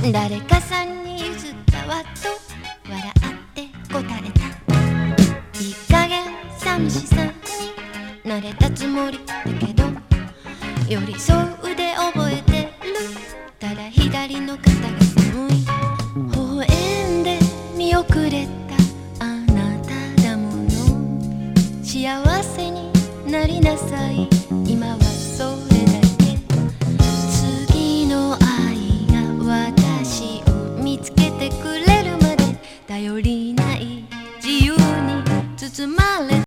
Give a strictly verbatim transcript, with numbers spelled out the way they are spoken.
誰かさんに譲ったわと笑って答えた。いい加減寂しさに慣れたつもりだけど、寄り添うで覚えてる。ただ左の肩が寒い。微笑んで見遅れたあなただもの。幸せになりなさい、今はそう